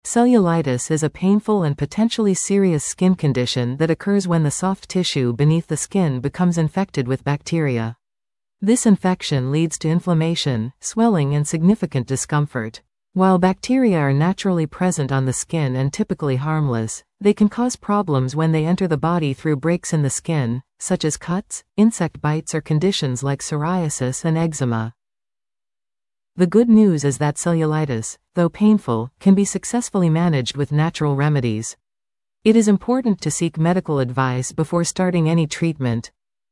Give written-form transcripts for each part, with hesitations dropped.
Cellulitis is a painful and potentially serious skin condition that occurs when the soft tissue beneath the skin becomes infected with bacteria. This infection leads to inflammation, swelling, and significant discomfort. While bacteria are naturally present on the skin and typically harmless, they can cause problems when they enter the body through breaks in the skin, such as cuts, insect bites, or conditions like psoriasis and eczema. The good news is that cellulitis, though painful, can be successfully managed with natural remedies. It is important to seek medical advice before starting any treatment.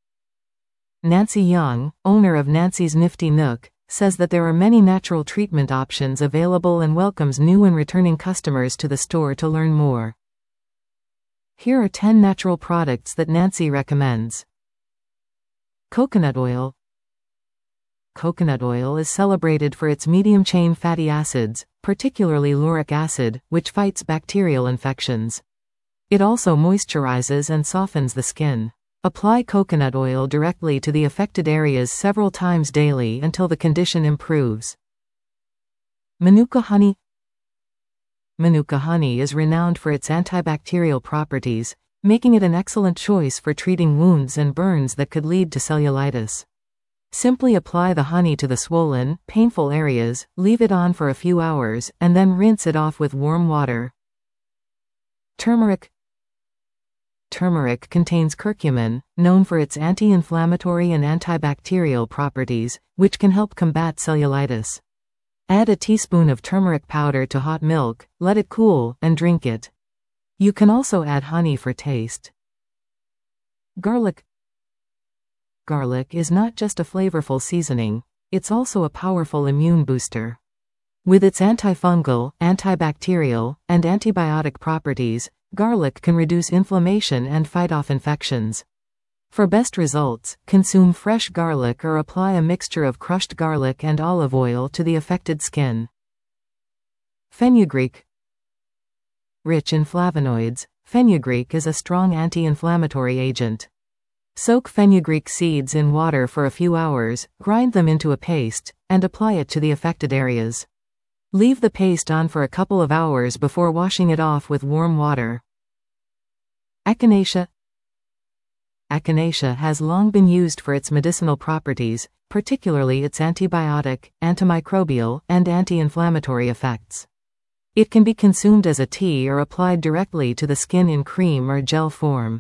Nancy Young, owner of Nancy's Nifty Nook, says that there are many natural treatment options available and welcomes new and returning customers to the store to learn more. Here are 10 natural products that Nancy recommends. Coconut oil. Coconut oil is celebrated for its medium-chain fatty acids, particularly lauric acid, which fights bacterial infections. It also moisturizes and softens the skin. Apply coconut oil directly to the affected areas several times daily until the condition improves. Manuka honey. Manuka honey is renowned for its antibacterial properties, making it an excellent choice for treating wounds and burns that could lead to cellulitis. Simply apply the honey to the swollen, painful areas, leave it on for a few hours, and then rinse it off with warm water. Turmeric. Turmeric contains curcumin, known for its anti-inflammatory and antibacterial properties, which can help combat cellulitis. Add a teaspoon of turmeric powder to hot milk, let it cool, and drink it. You can also add honey for taste. Garlic. Garlic is not just a flavorful seasoning, it's also a powerful immune booster. With its antifungal, antibacterial, and antibiotic properties, garlic can reduce inflammation and fight off infections. For best results, consume fresh garlic or apply a mixture of crushed garlic and olive oil to the affected skin. Fenugreek. Rich in flavonoids, fenugreek is a strong anti-inflammatory agent. Soak fenugreek seeds in water for a few hours, grind them into a paste, and apply it to the affected areas. Leave the paste on for a couple of hours before washing it off with warm water. Echinacea. Echinacea has long been used for its medicinal properties, particularly its antibiotic, antimicrobial, and anti-inflammatory effects. It can be consumed as a tea or applied directly to the skin in cream or gel form.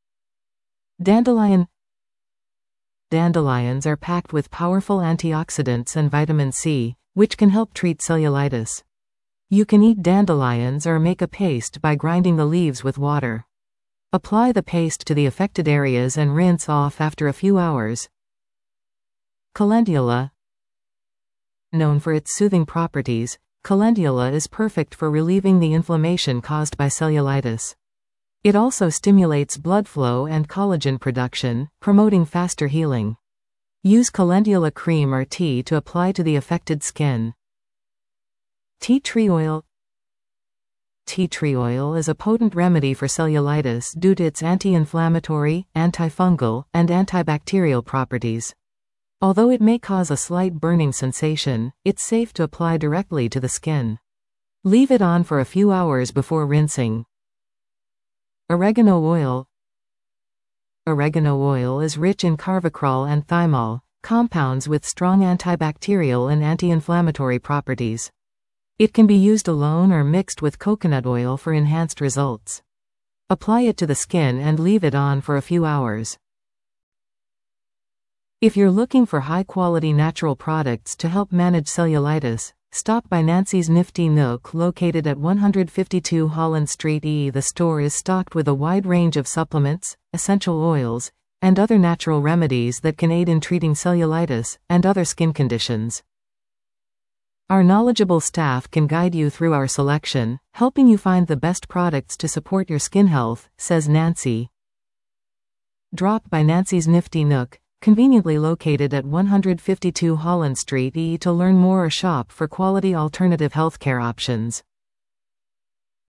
Dandelion. Dandelions are packed with powerful antioxidants and vitamin C, which can help treat cellulitis. You can eat dandelions or make a paste by grinding the leaves with water. Apply the paste to the affected areas and rinse off after a few hours. Calendula. Known for its soothing properties, calendula is perfect for relieving the inflammation caused by cellulitis. It also stimulates blood flow and collagen production, promoting faster healing. Use calendula cream or tea to apply to the affected skin. Tea tree oil. Tea tree oil is a potent remedy for cellulitis due to its anti-inflammatory, antifungal, and antibacterial properties. Although it may cause a slight burning sensation, it's safe to apply directly to the skin. Leave it on for a few hours before rinsing. Oregano oil. Oregano oil is rich in carvacrol and thymol, compounds with strong antibacterial and anti-inflammatory properties. It can be used alone or mixed with coconut oil for enhanced results. Apply it to the skin and leave it on for a few hours. If you're looking for high-quality natural products to help manage cellulitis, stop by Nancy's Nifty Nook located at 152 Holland Street E. The store is stocked with a wide range of supplements, essential oils, and other natural remedies that can aid in treating cellulitis and other skin conditions. Our knowledgeable staff can guide you through our selection, helping you find the best products to support your skin health, says Nancy. Drop by Nancy's Nifty Nook, conveniently located at 152 Holland Street E, to learn more or shop for quality alternative healthcare options.